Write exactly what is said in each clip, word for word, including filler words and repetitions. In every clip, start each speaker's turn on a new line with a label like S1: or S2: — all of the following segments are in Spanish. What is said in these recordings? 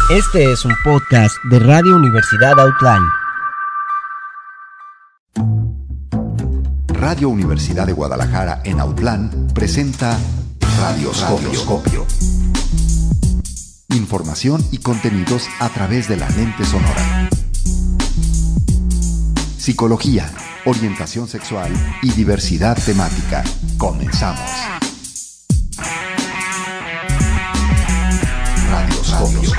S1: Este es un podcast de Radio Universidad Outland.
S2: Radio Universidad de Guadalajara en Outland presenta Radioscopio. Información y contenidos a través de la lente sonora. Psicología, orientación sexual y diversidad temática. Comenzamos. Radioscopio.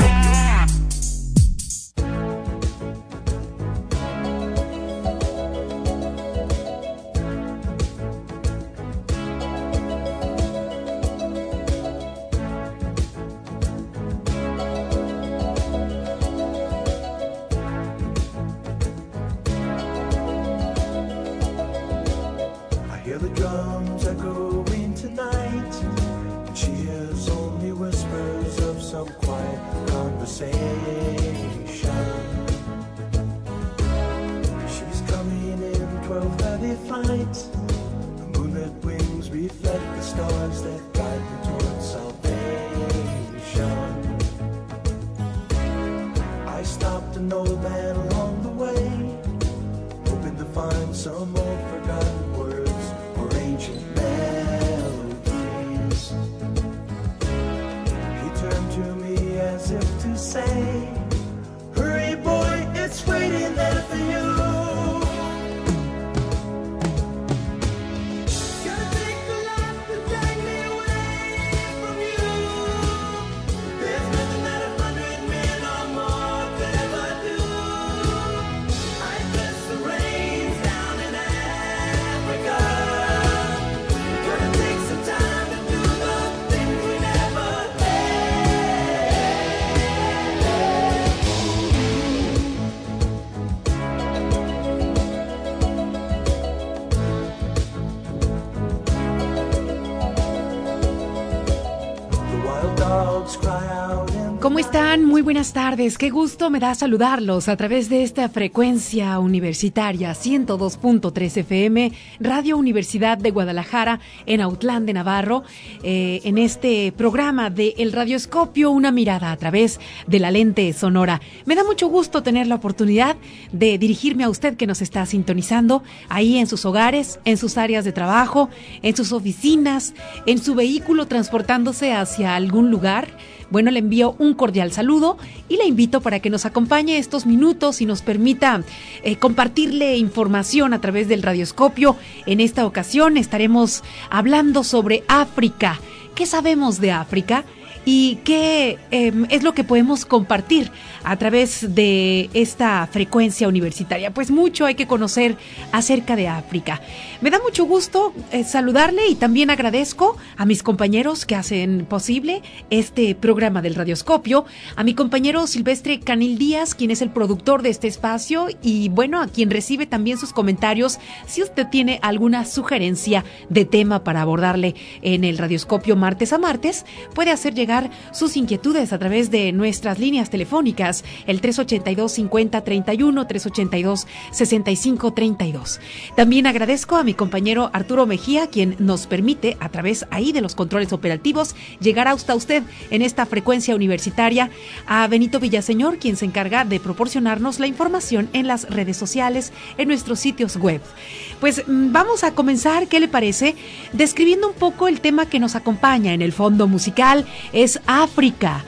S3: ¿Cómo están? Muy buenas tardes. Qué gusto me da saludarlos a través de esta frecuencia universitaria ciento dos punto tres F M, Radio Universidad de Guadalajara en Autlán de Navarro, eh, en este programa de El Radioscopio, una mirada a través de la lente sonora. Me da mucho gusto tener la oportunidad de dirigirme a usted que nos está sintonizando ahí en sus hogares, en sus áreas de trabajo, en sus oficinas, en su vehículo transportándose hacia algún lugar. Bueno, le envío un cordial saludo y le invito para que nos acompañe estos minutos y nos permita eh, compartirle información a través del Radioscopio. En esta ocasión estaremos hablando sobre África. ¿Qué sabemos de África? ¿Y qué eh, es lo que podemos compartir a través de esta frecuencia universitaria? Pues mucho hay que conocer acerca de África. Me da mucho gusto eh, saludarle y también agradezco a mis compañeros que hacen posible este programa del Radioscopio, a mi compañero Silvestre Canil Díaz, quien es el productor de este espacio y bueno, a quien recibe también sus comentarios si usted tiene alguna sugerencia de tema para abordarle en el Radioscopio martes a martes, puede hacer llegar sus inquietudes a través de nuestras líneas telefónicas, el tres ochenta y dos, cincuenta, treinta y uno, tres ochenta y dos, sesenta y cinco, treinta y dos. También agradezco a mi compañero Arturo Mejía, quien nos permite a través ahí de los controles operativos llegar hasta usted en esta frecuencia universitaria, a Benito Villaseñor, quien se encarga de proporcionarnos la información en las redes sociales, en nuestros sitios web. Pues vamos a comenzar, ¿qué le parece? Describiendo un poco el tema que nos acompaña en el fondo musical. Es África.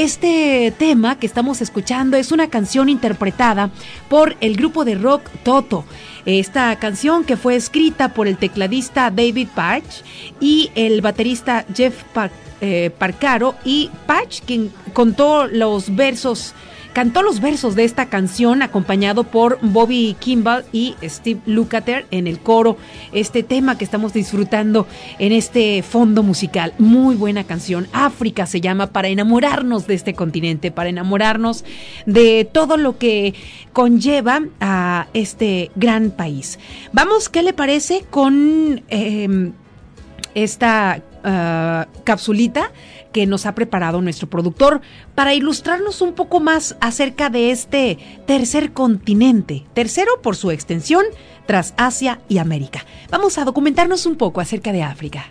S3: Este tema que estamos escuchando es una canción interpretada por el grupo de rock Toto. Esta canción que fue escrita por el tecladista David Paich y el baterista Jeff Par- eh, Parcaro, y Paich, quien contó los versos Cantó los versos de esta canción acompañado por Bobby Kimball y Steve Lukather en el coro. Este tema que estamos disfrutando en este fondo musical. Muy buena canción. África se llama, para enamorarnos de este continente, para enamorarnos de todo lo que conlleva a este gran país. Vamos, ¿qué le parece con eh, esta uh, capsulita que nos ha preparado nuestro productor para ilustrarnos un poco más acerca de este tercer continente, tercero por su extensión tras Asia y América? Vamos a documentarnos un poco acerca de África.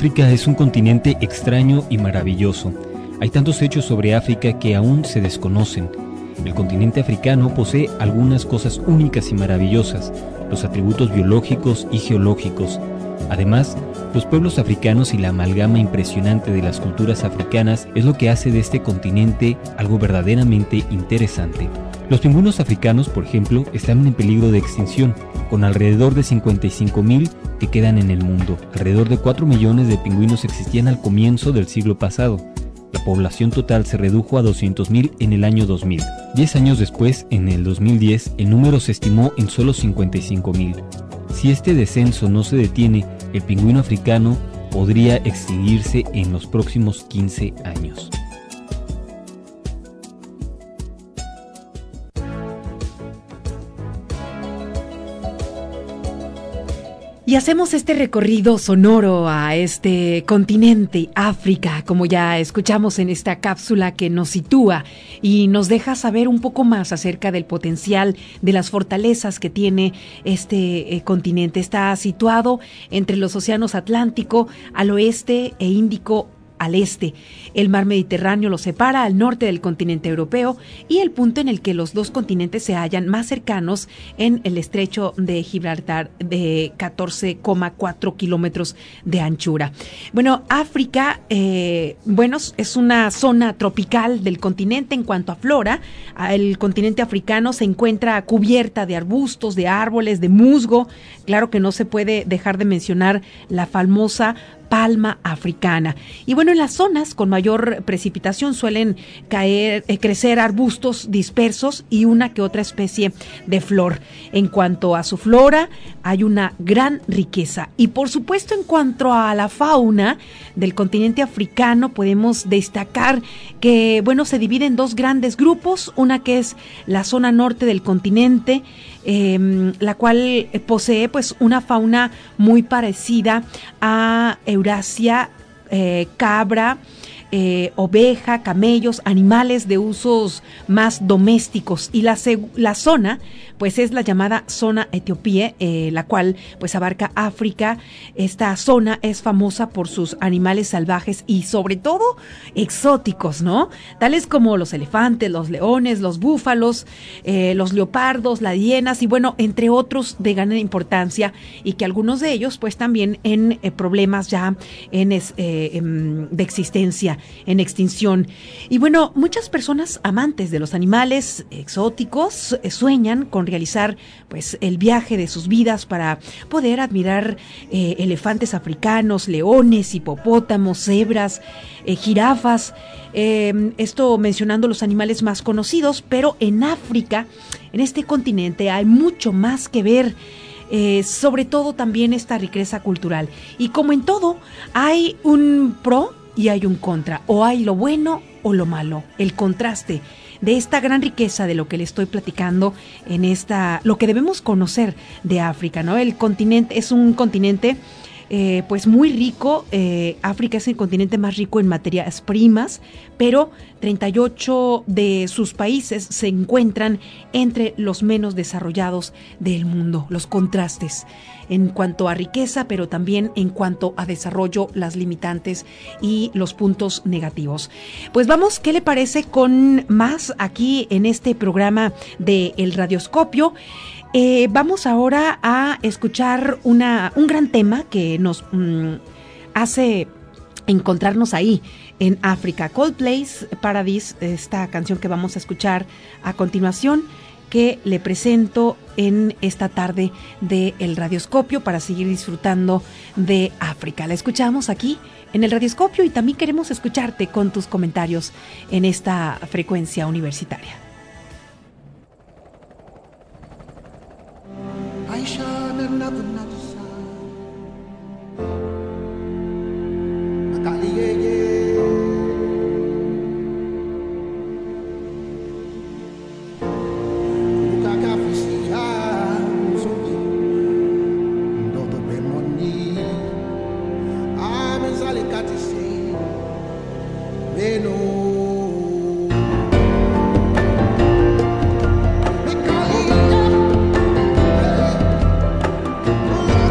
S4: África es un continente extraño y maravilloso. Hay tantos hechos sobre África que aún se desconocen. El continente africano posee algunas cosas únicas y maravillosas, los atributos biológicos y geológicos. Además, los pueblos africanos y la amalgama impresionante de las culturas africanas es lo que hace de este continente algo verdaderamente interesante. Los pingüinos africanos, por ejemplo, están en peligro de extinción, con alrededor de cincuenta y cinco mil que quedan en el mundo. Alrededor de cuatro millones de pingüinos existían al comienzo del siglo pasado. La población total se redujo a doscientos mil en el año dos mil. Diez años después, en el dos mil diez, el número se estimó en solo cincuenta y cinco mil. Si este descenso no se detiene, el pingüino africano podría extinguirse en los próximos quince años.
S3: Y hacemos este recorrido sonoro a este continente, África, como ya escuchamos en esta cápsula que nos sitúa y nos deja saber un poco más acerca del potencial, de las fortalezas que tiene este eh, continente. Está situado entre los océanos Atlántico al oeste e Índico al este. El mar Mediterráneo lo separa al norte del continente europeo y el punto en el que los dos continentes se hallan más cercanos en el estrecho de Gibraltar de catorce coma cuatro kilómetros de anchura. Bueno, África, eh, bueno, es una zona tropical del continente en cuanto a flora. El continente africano se encuentra cubierta de arbustos, de árboles, de musgo. Claro que no se puede dejar de mencionar la famosa palma africana. Y bueno, en las zonas con mayor precipitación suelen caer, eh, crecer arbustos dispersos y una que otra especie de flor. En cuanto a su flora, hay una gran riqueza. Y por supuesto, en cuanto a la fauna del continente africano, podemos destacar que, bueno, se divide en dos grandes grupos, una que es la zona norte del continente, Eh, la cual posee pues una fauna muy parecida a Eurasia, eh, cabra, eh, oveja, camellos, animales de usos más domésticos, y la, la zona pues es la llamada zona Etiopía, eh, la cual pues abarca África. Esta zona es famosa por sus animales salvajes y sobre todo exóticos, ¿no? Tales como los elefantes, los leones, los búfalos, eh, los leopardos, las hienas y bueno, entre otros de gran importancia, y que algunos de ellos pues también en eh, problemas ya en es, eh, en, de existencia, en extinción. Y bueno, muchas personas amantes de los animales exóticos eh, sueñan con realizar pues el viaje de sus vidas para poder admirar eh, elefantes africanos, leones, hipopótamos, cebras, eh, jirafas, eh, esto mencionando los animales más conocidos, pero en África, en este continente, hay mucho más que ver. Eh, sobre todo también esta riqueza cultural, y como en todo hay un pro y hay un contra, o hay lo bueno o lo malo, el contraste de esta gran riqueza de lo que le estoy platicando en esta, lo que debemos conocer de África, ¿no? El continente es un continente eh, pues muy rico. eh, África es el continente más rico en materias primas, pero treinta y ocho de sus países se encuentran entre los menos desarrollados del mundo. Los contrastes en cuanto a riqueza, pero también en cuanto a desarrollo, las limitantes y los puntos negativos. Pues vamos, ¿qué le parece con más aquí en este programa de El Radioscopio? Eh, vamos ahora a escuchar una, un gran tema que nos mm, hace encontrarnos ahí en África. Coldplay's Paradise, esta canción que vamos a escuchar a continuación, que le presento en esta tarde de El Radioscopio para seguir disfrutando de África. La escuchamos aquí en El Radioscopio y también queremos escucharte con tus comentarios en esta frecuencia universitaria. I shine another night
S5: Oh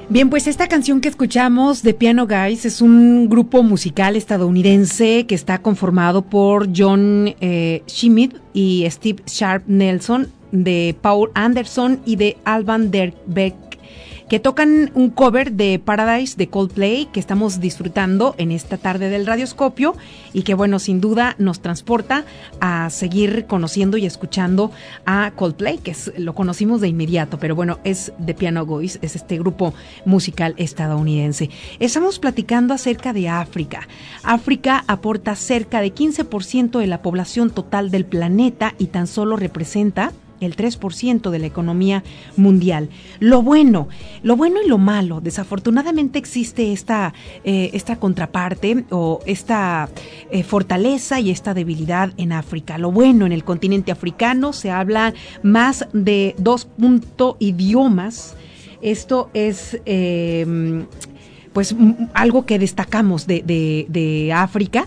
S3: Bien, pues esta canción que escuchamos de Piano Guys es un grupo musical estadounidense que está conformado por John eh, Schmidt y Steve Sharp Nelson, de Paul Anderson y de Alban der Beek, que tocan un cover de Paradise de Coldplay que estamos disfrutando en esta tarde del Radioscopio y que, bueno, sin duda nos transporta a seguir conociendo y escuchando a Coldplay, que es, lo conocimos de inmediato, pero bueno, es The Piano Guys, es este grupo musical estadounidense. Estamos platicando acerca de África. África aporta cerca de quince por ciento de la población total del planeta y tan solo representa el tres por ciento de la economía mundial. Lo bueno, lo bueno y lo malo. Desafortunadamente existe esta, eh, esta contraparte o esta eh, fortaleza y esta debilidad en África. Lo bueno, en el continente africano se habla más de dos punto idiomas. Esto es eh, pues algo que destacamos de, de, de África.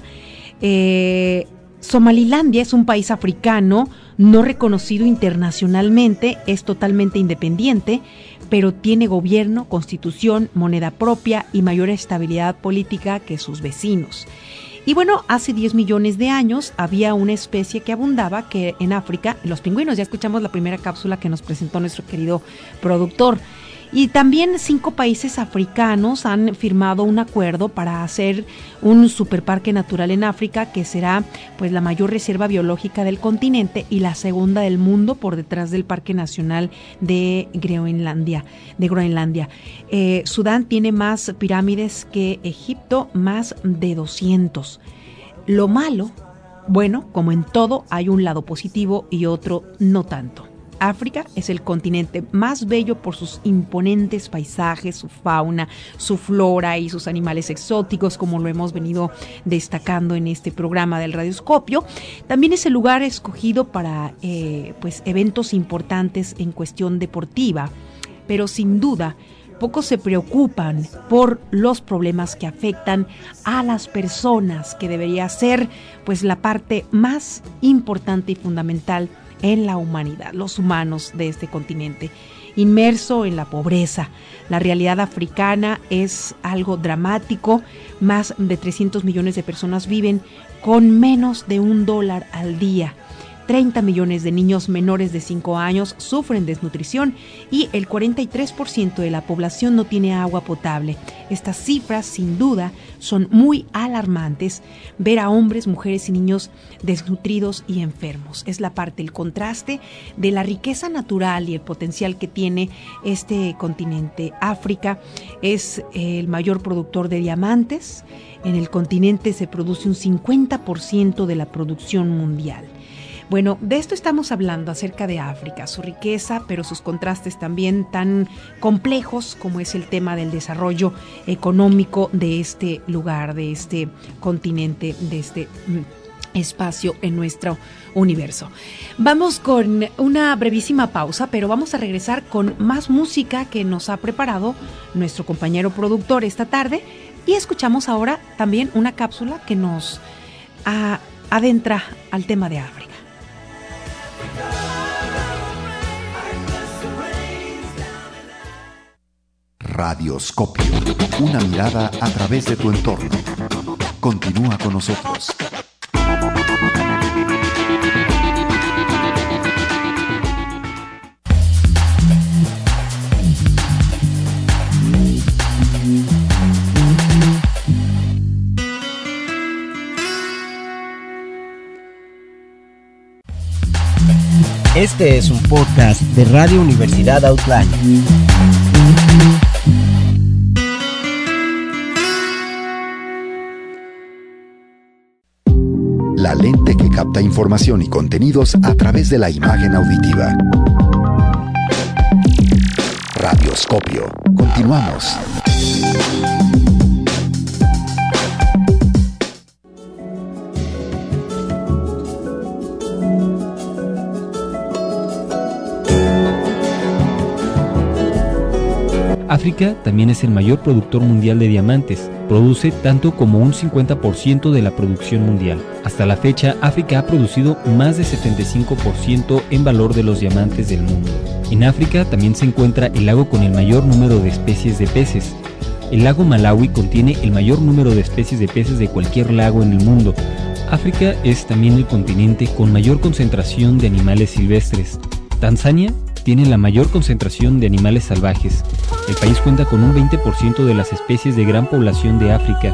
S3: Eh, Somalilandia es un país africano no reconocido internacionalmente, es totalmente independiente, pero tiene gobierno, constitución, moneda propia y mayor estabilidad política que sus vecinos. Y bueno, hace diez millones de años había una especie que abundaba que en África, los pingüinos. Ya escuchamos la primera cápsula que nos presentó nuestro querido productor. Y también cinco países africanos han firmado un acuerdo para hacer un superparque natural en África, que será pues la mayor reserva biológica del continente y la segunda del mundo por detrás del Parque Nacional de Groenlandia. De Groenlandia. Eh, Sudán tiene más pirámides que Egipto, más de doscientos. Lo malo, bueno, como en todo, hay un lado positivo y otro no tanto. África es el continente más bello por sus imponentes paisajes, su fauna, su flora y sus animales exóticos, como lo hemos venido destacando en este programa del Radioscopio. También es el lugar escogido para eh, pues, eventos importantes en cuestión deportiva, pero sin duda pocos se preocupan por los problemas que afectan a las personas, que debería ser pues la parte más importante y fundamental en la humanidad, los humanos de este continente, inmerso en la pobreza. La realidad africana es algo dramático. Más de trescientos millones de personas viven con menos de un dólar al día. treinta millones de niños menores de cinco años sufren desnutrición y el cuarenta y tres por ciento de la población no tiene agua potable. Estas cifras, sin duda, son muy alarmantes. Ver a hombres, mujeres y niños desnutridos y enfermos es la parte, el contraste de la riqueza natural y el potencial que tiene este continente. África es el mayor productor de diamantes. En el continente se produce un cincuenta por ciento de la producción mundial. Bueno, de esto estamos hablando acerca de África, su riqueza, pero sus contrastes también tan complejos como es el tema del desarrollo económico de este lugar, de este continente, de este espacio en nuestro universo. Vamos con una brevísima pausa, pero vamos a regresar con más música que nos ha preparado nuestro compañero productor esta tarde y escuchamos ahora también una cápsula que nos a, adentra al tema de África.
S2: Radioscopio, una mirada a través de tu entorno. Continúa con nosotros.
S1: Este es un podcast de Radio Universidad Outline.
S2: La lente que capta información y contenidos a través de la imagen auditiva. Radioscopio. Continuamos.
S4: África también es el mayor productor mundial de diamantes, produce tanto como un cincuenta por ciento de la producción mundial. Hasta la fecha, África ha producido más de setenta y cinco por ciento en valor de los diamantes del mundo. En África también se encuentra el lago con el mayor número de especies de peces. El lago Malawi contiene el mayor número de especies de peces de cualquier lago en el mundo. África es también el continente con mayor concentración de animales silvestres. Tanzania tiene la mayor concentración de animales salvajes. El país cuenta con un veinte por ciento de las especies de gran población de África.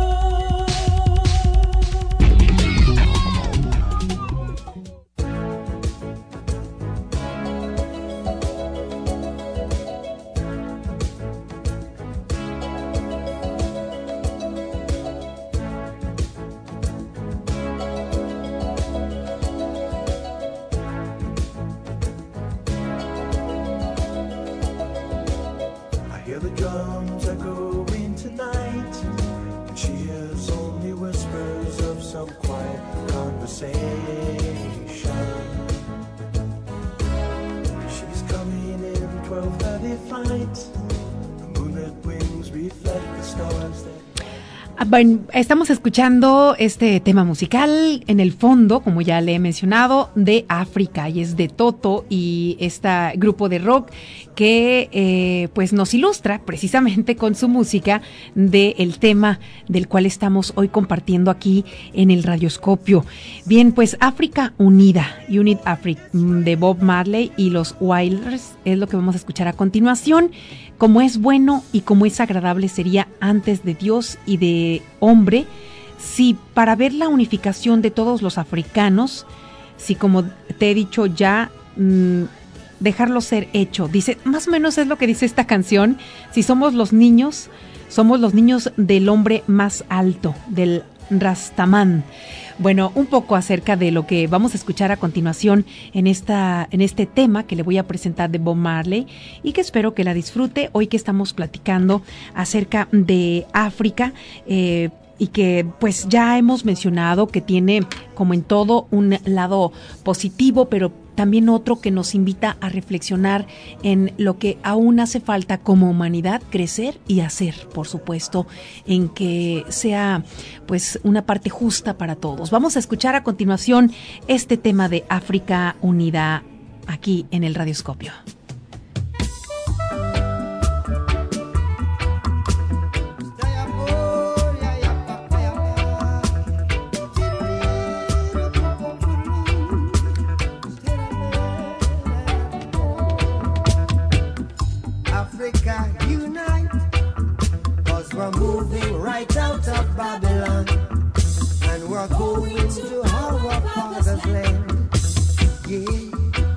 S3: Bueno, estamos escuchando este tema musical en el fondo, como ya le he mencionado, de África, y es de Toto y este grupo de rock que eh, pues nos ilustra precisamente con su música del tema del cual estamos hoy compartiendo aquí en el Radioscopio. Bien, pues África Unida, Unit Africa, de Bob Marley y los Wailers, es lo que vamos a escuchar a continuación. Como es bueno y como es agradable sería antes de Dios y de hombre, si para ver la unificación de todos los africanos, si como te he dicho ya, mmm, dejarlo ser hecho. Dice, más o menos es lo que dice esta canción, si somos los niños, somos los niños del hombre más alto, del Rastaman. Bueno, un poco acerca de lo que vamos a escuchar a continuación en esta en este tema que le voy a presentar de Bob Marley y que espero que la disfrute hoy que estamos platicando acerca de África, eh, y que pues ya hemos mencionado que tiene, como en todo, un lado positivo, pero también otro que nos invita a reflexionar en lo que aún hace falta como humanidad, crecer y hacer, por supuesto, en que sea pues una parte justa para todos. Vamos a escuchar a continuación este tema de África Unida aquí en el Radioscopio.
S5: We're moving right out of Babylon, and we're going to our father's land. Yeah.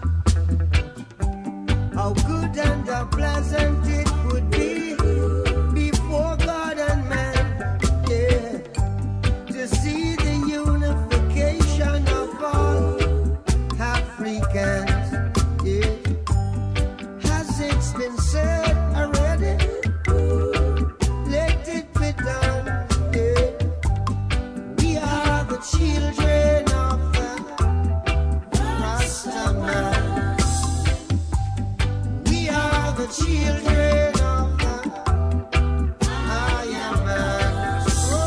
S5: How good and how pleasant it would be before God and man, yeah, to see the unification of all Africans, yeah. Has it been said already? Children of the Rastaman, we are the children of the I am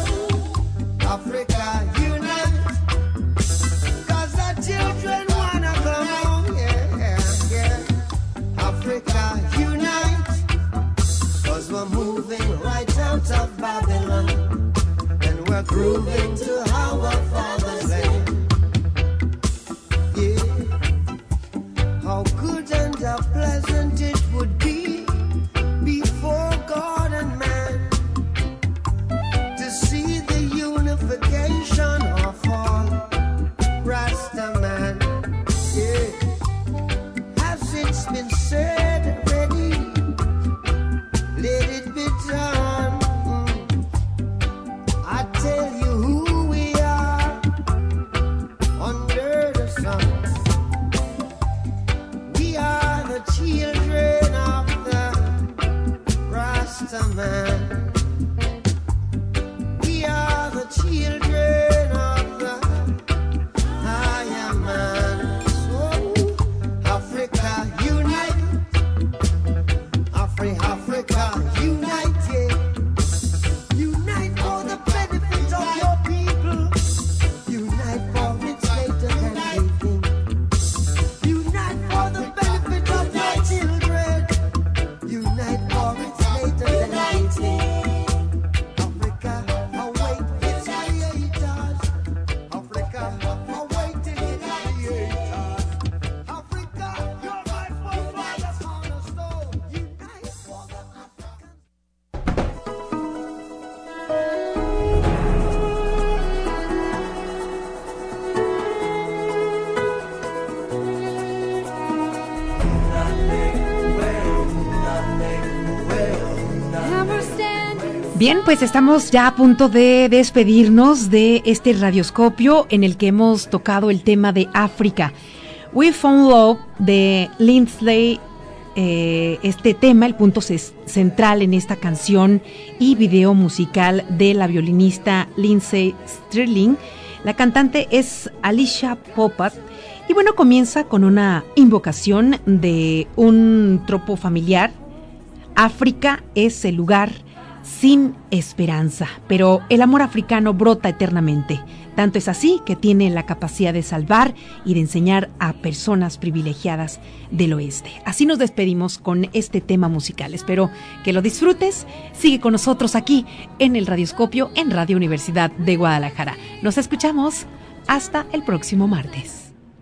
S5: Africa unite, cause the children wanna come home, yeah, yeah, yeah. Africa unite, cause we're moving right out of Babylon, and we're grooving to our father's land. Yeah, how good and how pleasant it would be before God and man to see the unification of all Rastaman. Yeah, has it been said already? Let it be done. I tell you who we are.
S3: Bien, pues estamos ya a punto de despedirnos de este radioscopio en el que hemos tocado el tema de África. We Found Love de Lindsay, eh, este tema, el punto ses- central en esta canción y video musical de la violinista Lindsay Stirling. La cantante es Alicia Popat y bueno, comienza con una invocación de un tropo familiar. África es el lugar sin esperanza, pero el amor africano brota eternamente. Tanto es así que tiene la capacidad de salvar y de enseñar a personas privilegiadas del oeste. Así nos despedimos con este tema musical. Espero que lo disfrutes. Sigue con nosotros aquí en el Radioscopio en Radio Universidad de Guadalajara. Nos escuchamos hasta el próximo martes.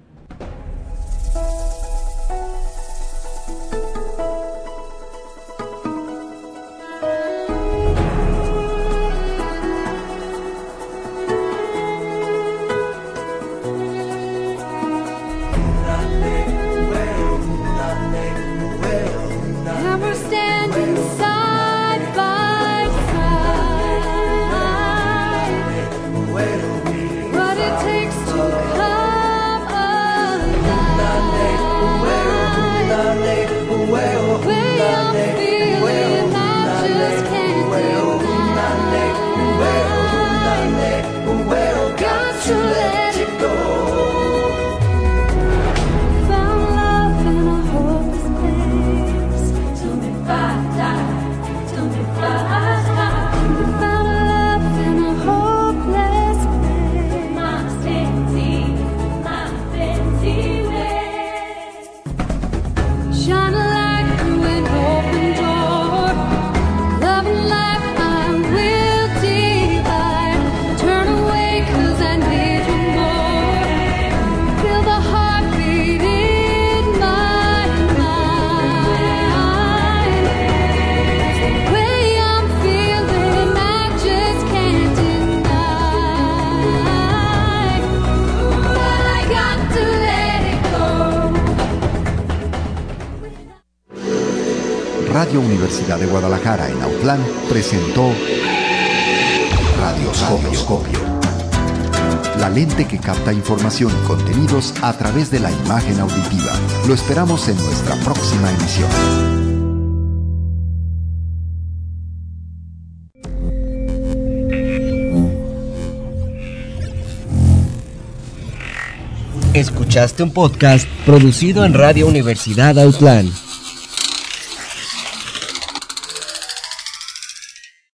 S2: Radio Universidad de Guadalajara en Autlán presentó Radioscopio, la lente que capta información y contenidos a través de la imagen auditiva. Lo esperamos en nuestra próxima emisión.
S1: Escuchaste un podcast producido en Radio Universidad Autlán.